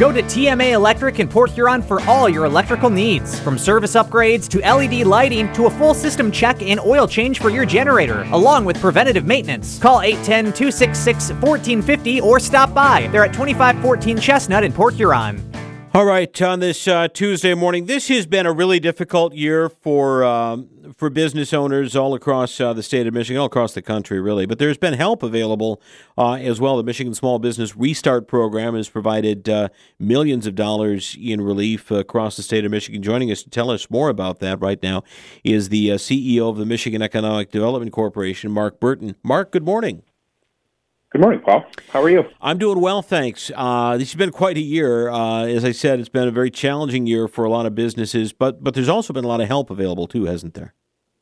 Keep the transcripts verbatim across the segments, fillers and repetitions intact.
Go to T M A Electric in Port Huron for all your electrical needs. From service upgrades to L E D lighting to a full system check and oil change for your generator, along with preventative maintenance. Call eight one zero, two six six, one four five zero or stop by. They're at twenty-five fourteen Chestnut in Port Huron. All right, on this uh, Tuesday morning, this has been a really difficult year for um, for business owners all across uh, the state of Michigan, all across the country, really. But there's been help available uh, as well. The Michigan Small Business Restart Program has provided uh, millions of dollars in relief across the state of Michigan. Joining us to tell us more about that right now is the uh, C E O of the Michigan Economic Development Corporation, Mark Burton. Mark, good morning. Good morning, Paul. How are you? I'm doing well, thanks. Uh, this has been quite a year. Uh, as I said, it's been a very challenging year for a lot of businesses, but but there's also been a lot of help available, too, hasn't there?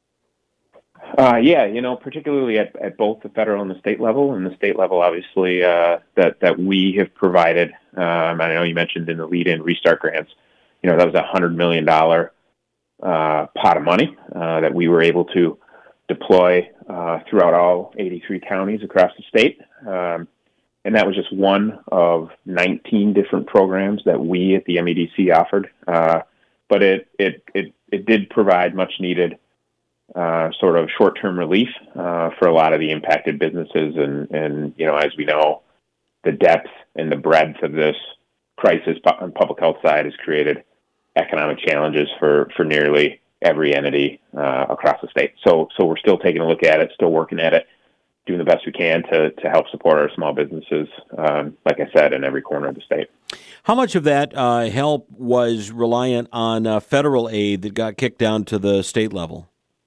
Uh, yeah, you know, particularly at, at both the federal and the state level. And the state level, obviously, uh, that, that we have provided. Um, I know you mentioned in the lead-in restart grants, you know, that was a one hundred million dollars uh, pot of money uh, that we were able to deploy uh, throughout all eighty-three counties across the state. Um, and that was just one of nineteen different programs that we at the M E D C offered. Uh, but it, it, it, it did provide much needed uh, sort of short-term relief uh, for a lot of the impacted businesses. And, and, you know, as we know, the depth and the breadth of this crisis on public health side has created economic challenges for, for nearly every entity uh, across the state. So so we're still taking a look at it, still working at it, doing the best we can to, to help support our small businesses, um, like I said, in every corner of the state. How much of that uh, help was reliant on uh, federal aid that got kicked down to the state level?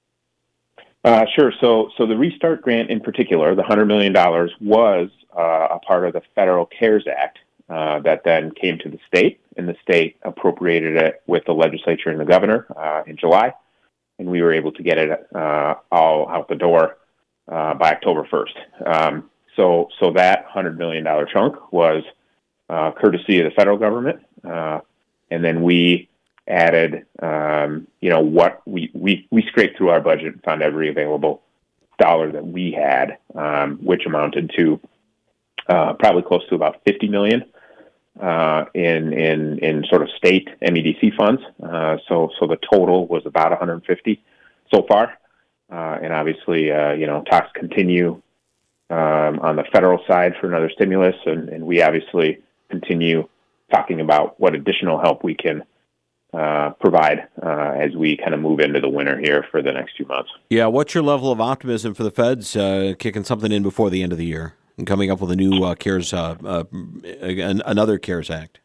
Uh, sure. So so the Restart Grant in particular, the one hundred million dollars, was uh, a part of the Federal CARES Act uh, that then came to the state. And the state appropriated it with the legislature and the governor uh, in July, and we were able to get it uh, all out the door uh, by October first. Um, so, so that one hundred million dollars chunk was uh, courtesy of the federal government, uh, and then we added, um, you know, what we, we we scraped through our budget and found every available dollar that we had, um, which amounted to uh, probably close to about fifty million dollars. Uh, in in in sort of state M E D C funds, uh, so so the total was about one hundred fifty so far, uh, and obviously uh, you know talks continue um, on the federal side for another stimulus, and, and we obviously continue talking about what additional help we can uh, provide uh, as we kind of move into the winter here for the next few months. Yeah, what's your level of optimism for the feds uh, kicking something in before the end of the year and coming up with a new uh, CARES, uh, uh, another CARES Act?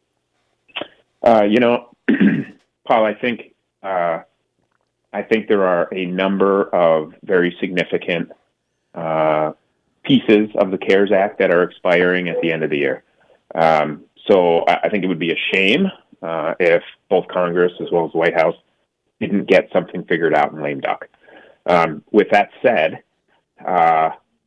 Uh, you know, Paul, I think uh, I think there are a number of very significant uh, pieces of the CARES Act that are expiring at the end of the year. Um, so I, I think it would be a shame uh, if both Congress as well as the White House didn't get something figured out in lame duck. Um, with that said, uh,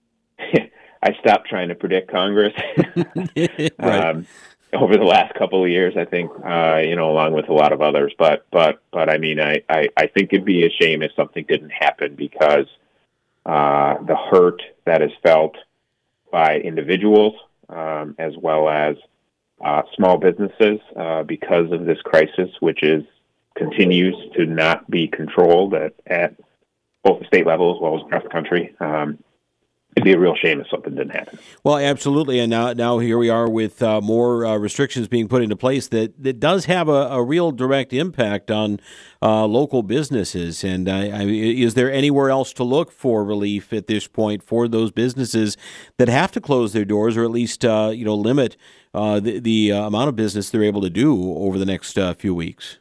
I stopped trying to predict Congress right. um, over the last couple of years, I think, uh, you know, along with a lot of others. But, but, but I mean, I, I, I think it'd be a shame if something didn't happen because uh, the hurt that is felt by individuals um, as well as uh, small businesses uh, because of this crisis, which is continues to not be controlled at, at both the state level as well as across the country. Um, It'd be a real shame if something didn't happen. Well, absolutely, and now now here we are with uh, more uh, restrictions being put into place that, that does have a, a real direct impact on uh, local businesses. And uh, I, is there anywhere else to look for relief at this point for those businesses that have to close their doors, or at least uh, you know limit uh, the, the uh, amount of business they're able to do over the next uh, few weeks?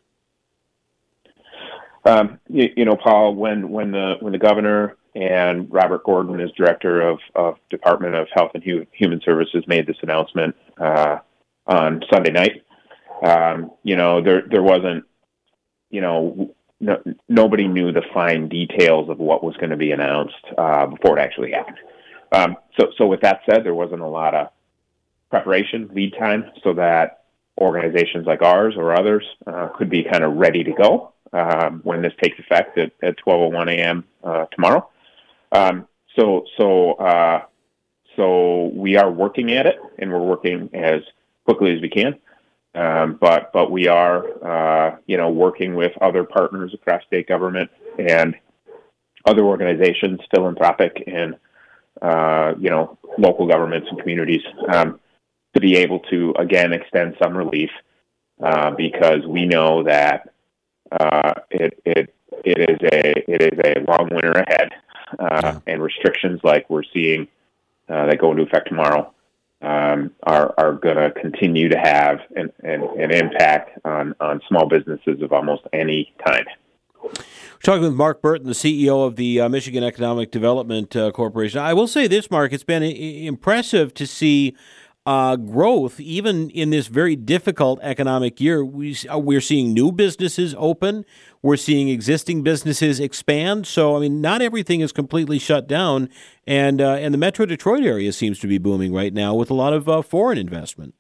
Um, you, you know, Paul, when when the when the governor and Robert Gordon, as director of, of Department of Health and Hu- Human Services, made this announcement uh, on Sunday night. Um, you know, there there wasn't, you know, no, nobody knew the fine details of what was going to be announced uh, before it actually happened. Um, so, so with that said, there wasn't a lot of preparation, lead time, so that organizations like ours or others uh, could be kind of ready to go um, when this takes effect at, at twelve oh one a.m. Uh, tomorrow. Um, so, so, uh, so we are working at it, and we're working as quickly as we can. Um, but but we are, uh, you know, working with other partners across state government and other organizations, philanthropic and, uh, you know, local governments and communities um, to be able to, again, extend some relief uh, because we know that uh, it, it, it is a it is a long winter ahead uh, yeah. and restrictions like we're seeing uh, that go into effect tomorrow um, are, are going to continue to have an, an, an impact on, on small businesses of almost any kind. We're talking with Mark Burton, the C E O of the uh, Michigan Economic Development uh, Corporation. I will say this, Mark, it's been I- impressive to see uh, growth even in this very difficult economic year. We, uh, we're seeing new businesses open. We're seeing existing businesses expand. So, I mean, not everything is completely shut down. And, uh, and the Metro Detroit area seems to be booming right now with a lot of uh, foreign investment.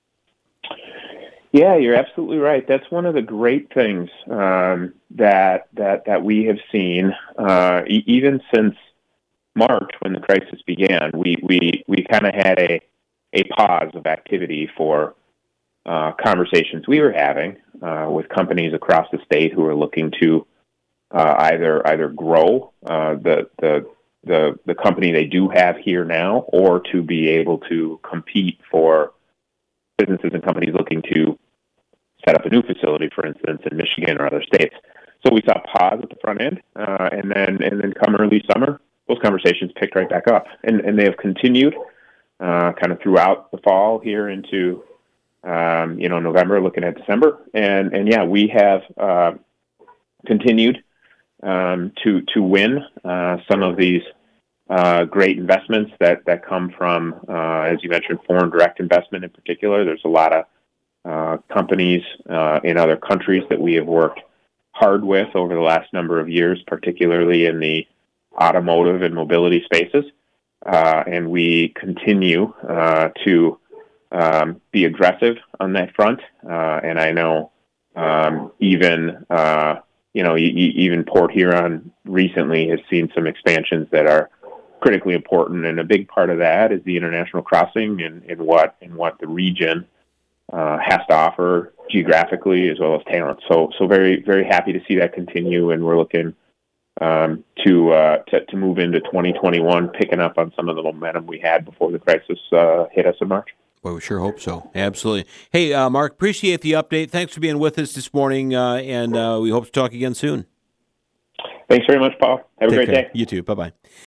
Yeah, you're absolutely right. That's one of the great things um, that that that we have seen, uh, e- even since March when the crisis began. We we, we kind of had a a pause of activity for uh, conversations we were having uh, with companies across the state who are looking to uh, either either grow uh, the the the the company they do have here now, or to be able to compete for businesses and companies looking to set up a new facility, for instance, in Michigan or other states. So we saw a pause at the front end, uh, and then and then come early summer, those conversations picked right back up, and and they have continued uh, kind of throughout the fall here into um, you know November, looking at December, and and yeah, we have uh, continued um, to to win uh, some of these uh, great investments that that come from, uh, as you mentioned, foreign direct investment in particular. There's a lot of uh, companies uh, in other countries that we have worked hard with over the last number of years, particularly in the automotive and mobility spaces. Uh, and we continue uh, to um, be aggressive on that front. Uh, and I know um, even, uh, you know, e- even Port Huron recently has seen some expansions that are critically important. And a big part of that is the international crossing and, and what and what the region uh, has to offer geographically as well as talent. So, so very, very happy to see that continue. And we're looking um, to, uh, to to move into twenty twenty-one, picking up on some of the momentum we had before the crisis uh, hit us in March. Well, we sure hope so. Absolutely. Hey, uh, Mark, appreciate the update. Thanks for being with us this morning, uh, and uh, we hope to talk again soon. Thanks very much, Paul. Have a Take great care. day. You too. Bye-bye.